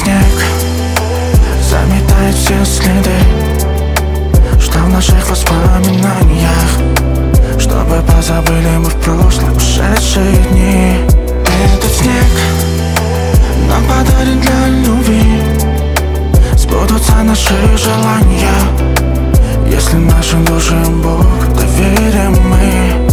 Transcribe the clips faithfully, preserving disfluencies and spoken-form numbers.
снег заметает все следы, что в наших воспоминаниях, чтобы позабыли мы в прошлом ушедшие дни. Этот снег нам подарен для любви, сбудутся наши желания, если наши души Богу доверим мы.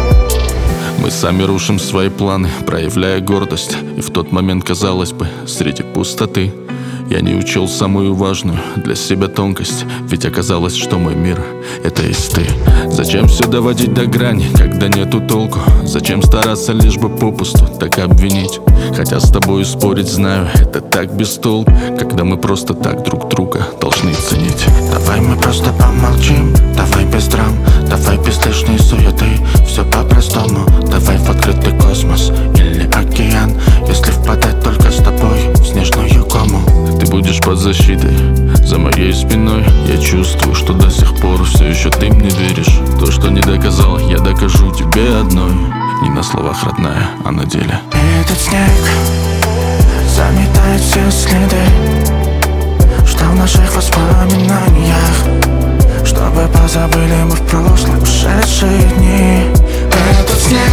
Мы сами рушим свои планы, проявляя гордость. И в тот момент, казалось бы, среди пустоты я не учел самую важную для себя тонкость. Ведь оказалось, что мой мир — это есть ты. Зачем все доводить до грани, когда нету толку? Зачем стараться лишь бы попусту так обвинить? Хотя с тобой спорить, знаю, это так без толку, когда мы просто так друг друга должны ценить. Давай мы просто помолчим, давай без драм, давай без лишней суеты, все по-простому. Давай в открытый космос или океан, если впадать только с тобой в снежную кому. Ты будешь под защитой, за моей спиной. Я чувствую, что до сих пор все еще ты мне веришь. То, что не доказал, я докажу тебе одной. Не на словах, родная, а на деле. Этот снег заметает все следы, что в наших воспоминаниях, чтобы позабыли мы в прошлом ушедшие дни. Этот снег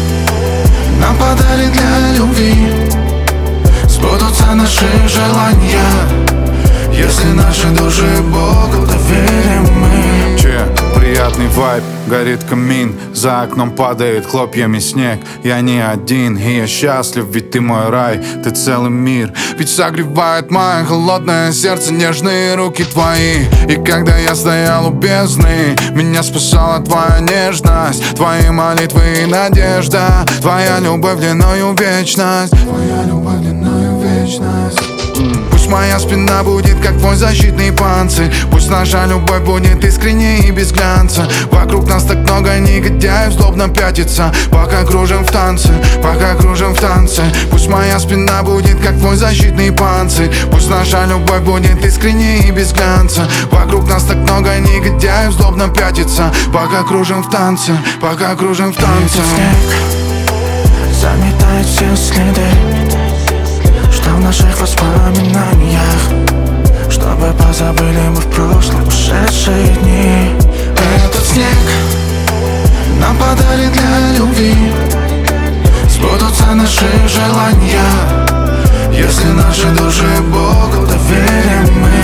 нам подарен для любви, сбудутся наши желания, если наши души Богу доверим мы. Че, приятный вайб, горит камин, за окном падает хлопьями снег. Я не один, и я счастлив, ведь ты мой рай, ты целый мир. Ведь согревает мое холодное сердце нежные руки твои. И когда я стоял у бездны, меня спасала твоя нежность, твои молитвы и надежда, твоя любовь длиною вечность, твоя любовь длиною вечность. Пусть моя спина будет как твой защитный панцирь, пусть наша любовь будет искренней и без глянца. Вокруг нас так много негодяев злобно пятится, пока кружим в танце, пока кружим в танце. Пусть моя спина будет как твой защитный панцирь, пусть наша любовь будет искренней и без глянца. Вокруг нас так много негодяев злобно пятится, пока кружим в танце, пока кружим в танце. Этот снег заметает все следы, что в наших воспоминаниях, чтобы позабыли мы в прошлом ушедшие дни. Этот снег нам подарен для любви, сбудутся наши желания, если наши души Богу доверим мы.